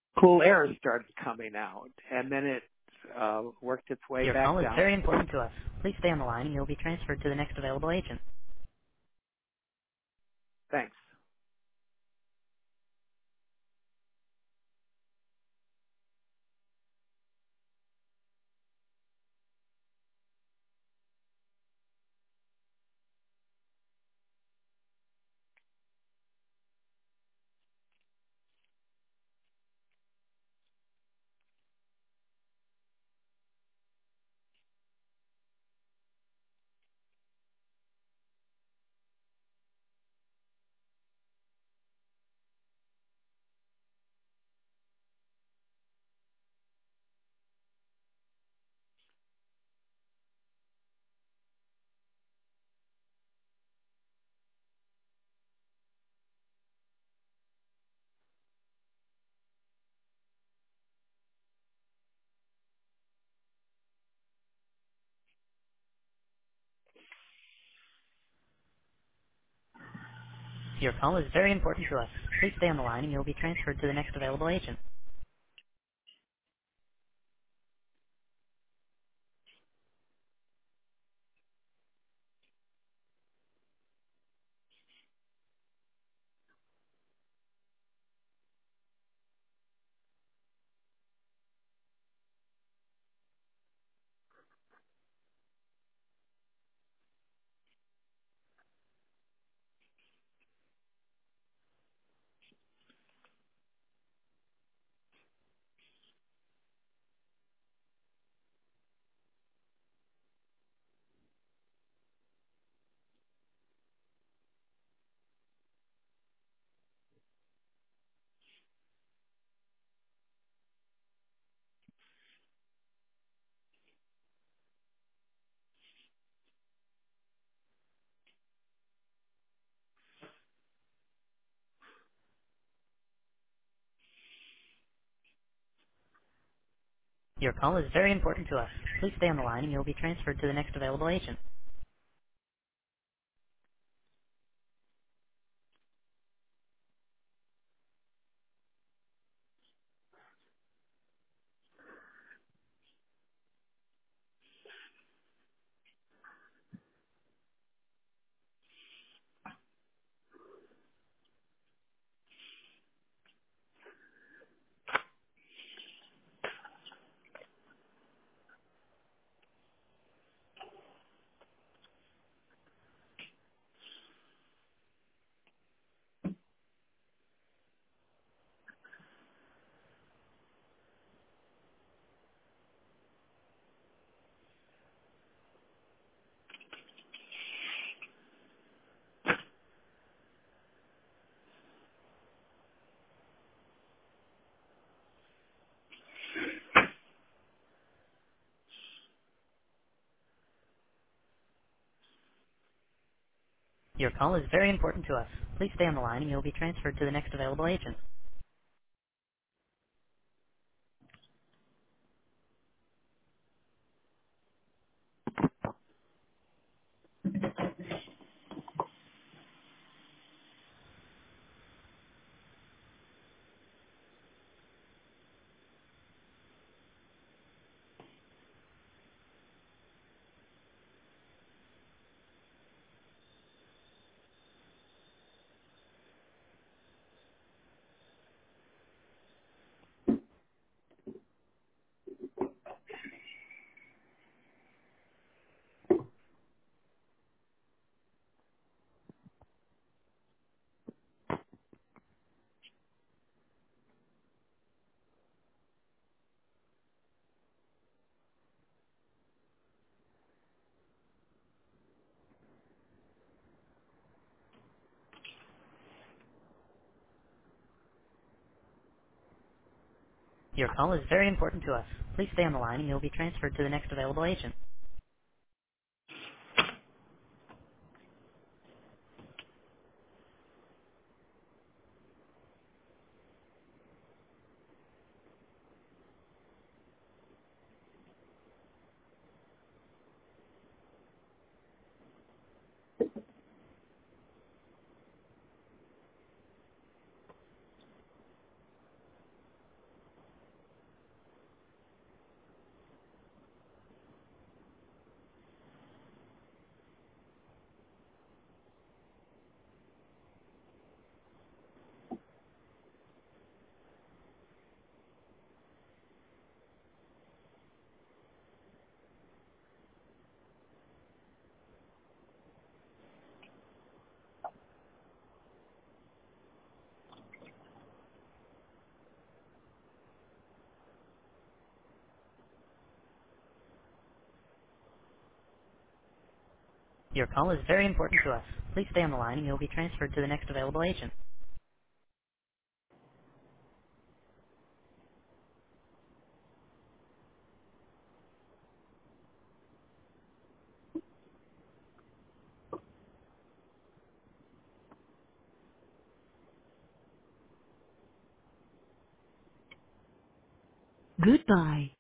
cool air started coming out, and then it worked its way Your back call is down. very important to us. Please stay on the line and you'll be transferred to the next available agent. Thanks. Your call is very important to us. Please stay on the line and you'll be transferred to the next available agent. Your call is very important to us. Please stay on the line and you'll be transferred to the next available agent. Your call is very important to us. Please stay on the line and you'll be transferred to the next available agent. Your call is very important to us. Please stay on the line and you'll be transferred to the next available agent. Your call is very important to us. Please stay on the line and you'll be transferred to the next available agent. Goodbye.